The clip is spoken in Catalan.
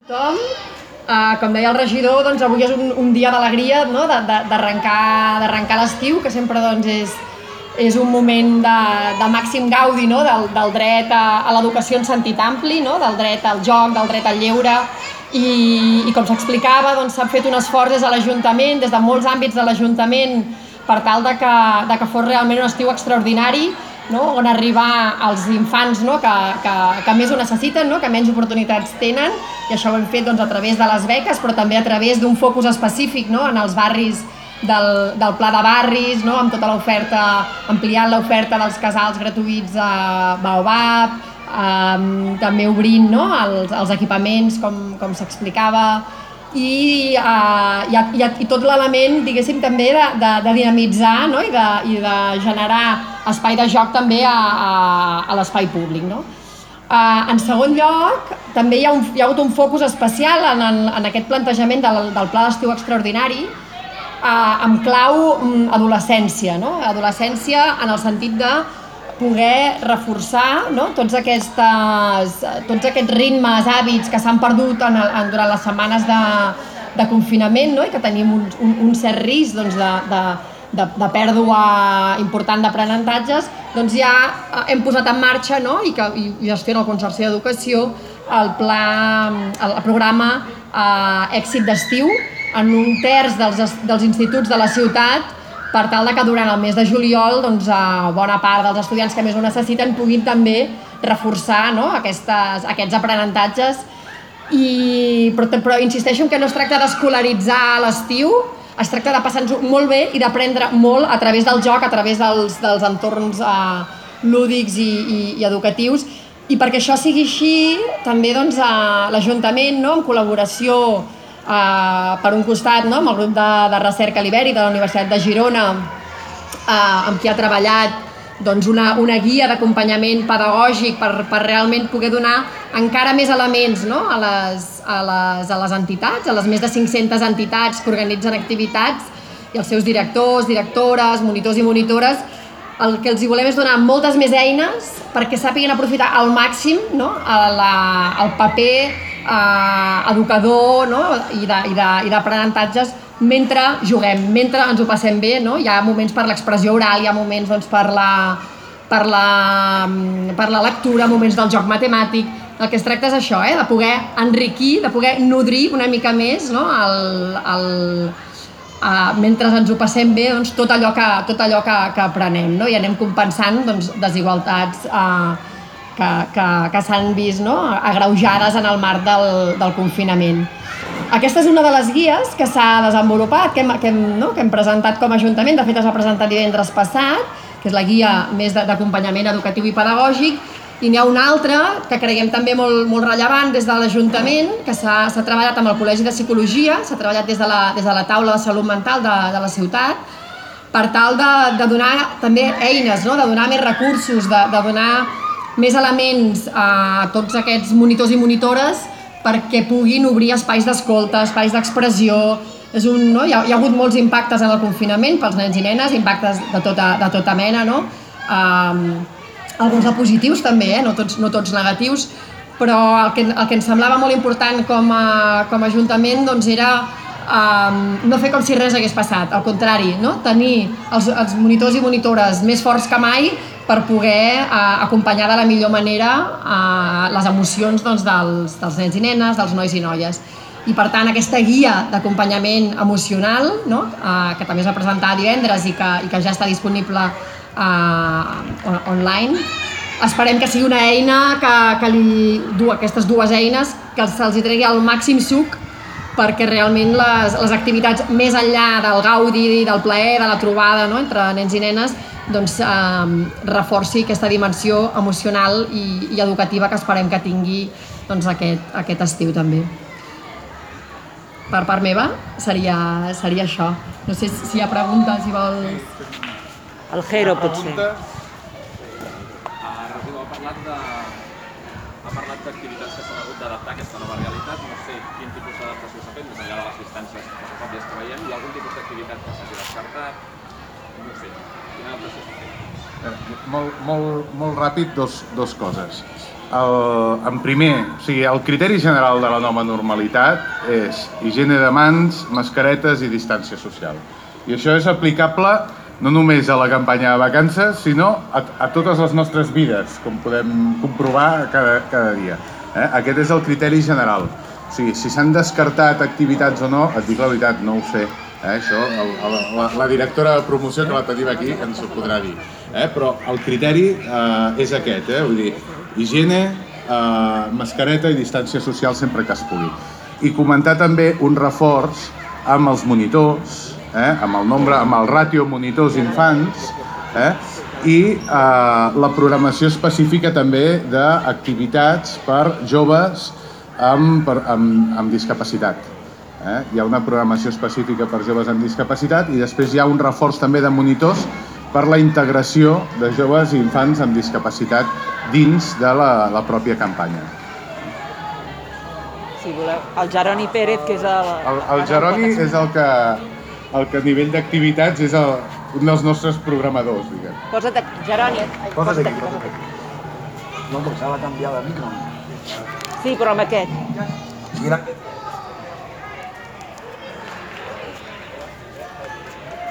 Tothom, com deia el regidor, doncs avui és un dia d'alegria, no? d'arrencar l'estiu, que sempre doncs, és un moment de màxim gaudi, no? del dret a l'educació en sentit ampli, no? Del dret al joc, del dret al lleure, i com s'explicava, doncs, s'ha fet un esforç des de l'Ajuntament, des de molts àmbits de l'Ajuntament, per tal de que fos realment un estiu extraordinari, no? On arribar als infants, no? que més ho necessiten, no? Que menys oportunitats tenen, i això ho hem fet doncs, a través de les beques, però també a través d'un focus específic, no? En els barris del pla de barris, no? Amb tota l'oferta, ampliant l'oferta dels casals gratuïts a Baobab, també obrint, no? els equipaments, com s'explicava, i tot l'element, diguéssim, també de dinamitzar, no? I de generar espai de joc també a l'espai públic, no? En segon lloc, també hi ha hagut un focus especial en aquest plantejament del Pla d'Estiu Extraordinari, amb clau adolescència, no? Adolescència en el sentit de poder reforçar, no? tots aquests ritmes, hàbits que s'han perdut durant les setmanes de confinament, no? I que tenim un cert risc doncs, de pèrdua important d'aprenentatges, doncs ja hem posat en marxa, no? I gestiona el Consorci d'Educació el programa Èxit d'Estiu en un terç dels instituts de la ciutat, per tal que durant el mes de juliol doncs, bona part dels estudiants que més ho necessiten puguin també reforçar, no? aquests aprenentatges. Però insisteixo que no es tracta d'escolaritzar a l'estiu, es tracta de passar-nos molt bé i d'aprendre molt a través del joc, a través dels entorns lúdics i educatius. I perquè això sigui així, també doncs, l'Ajuntament, no? En col·laboració per un costat, no? Amb el grup de recerca l'Iberi de la Universitat de Girona, amb qui ha treballat doncs, una guia d'acompanyament pedagògic per realment poder donar encara més elements, no? a les entitats, a les més de 500 entitats que organitzen activitats, i els seus directors, directores, monitors i monitores. El que els volem és donar moltes més eines perquè sàpiguen aprofitar al màxim, no? el paper educador, no? i d'aprenentatges mentre juguem, mentre ens ho passem bé, no? Hi ha moments per l'expressió oral, hi ha moments doncs, per la lectura, moments del joc matemàtic. El que es tracta és això, de poder enriquir, de poder nodrir una mica més, no? Mentre ens ho passem bé, doncs, tot allò que aprenem, no? I anem compensant doncs, desigualtats que s'han vist, no? Agreujades en el marc del confinament. Aquesta és una de les guies que s'ha desenvolupat, que hem presentat com a Ajuntament. De fet, es va presentar divendres passat, que és la guia més d'acompanyament educatiu i pedagògic, i n'hi ha una altra que creiem també molt rellevant des de l'Ajuntament, que s'ha treballat amb el Col·legi de Psicologia, s'ha treballat des de la taula de salut mental de la ciutat, per tal de donar també eines, no? De donar més recursos, de donar més elements a tots aquests monitors i monitores perquè puguin obrir espais d'escolta, espais d'expressió. Hi ha hagut molts impactes en el confinament pels nens i nenes, impactes de tota mena, no? Alguns de positius també, no tots negatius, però el que ens semblava molt important com a Ajuntament doncs era no fer com si res hagués passat, al contrari, no? Tenir els monitors i monitores més forts que mai per poder acompanyar de la millor manera les emocions doncs, dels nens i nenes, dels nois i noies. I per tant aquesta guia d'acompanyament emocional, no? Que també es va presentar divendres i que ja està disponible online, esperem que sigui una eina aquestes dues eines que se'ls tregui el màxim suc perquè realment les activitats més enllà del gaudi, del plaer, de la trobada, no? Entre nens i nenes, doncs, reforci aquesta dimensió emocional i educativa que esperem que tingui doncs, aquest estiu també. Per part meva seria això. No sé si hi ha preguntes, si vols... El Jero, potser. Ha parlat d'activitats que s'han hagut d'adaptar a aquesta nova realitat. No sé quin tipus d'adaptació s'ha fet, més enllà de les distàncies pròpies que veiem. Hi ha algun tipus d'activitat que s'hagi descartat? No sé, quina adaptació s'ha fet? Molt ràpid, dos coses. en primer, o sigui, el criteri general de la nova normalitat és higiene de mans, mascaretes i distància social. I això és aplicable no només a la campanya de vacances, sinó a totes les nostres vides, com podem comprovar cada dia. Aquest és el criteri general. O sigui, si s'han descartat activitats o no, et dic la veritat, no ho sé. Això, la directora de promoció que la tenim aquí ens ho podrà dir. Però el criteri és aquest, vull dir, higiene, mascareta i distància social sempre que es pugui. I comentar també un reforç amb els monitors, amb el ràtio monitors infants, i la programació específica també d'activitats per joves amb discapacitat. Hi ha una programació específica per joves amb discapacitat i després hi ha un reforç també de monitors per la integració de joves i infants amb discapacitat dins de la pròpia campanya. Si voleu, el Jeroni Pérez, que és el... El Jeroni és el que a nivell d'activitats és un dels nostres programadors, diguem. Posa't aquí, Jeroni. Posa't aquí. No, perquè s'ha de canviar de micro. Sí, però amb aquest. Mira.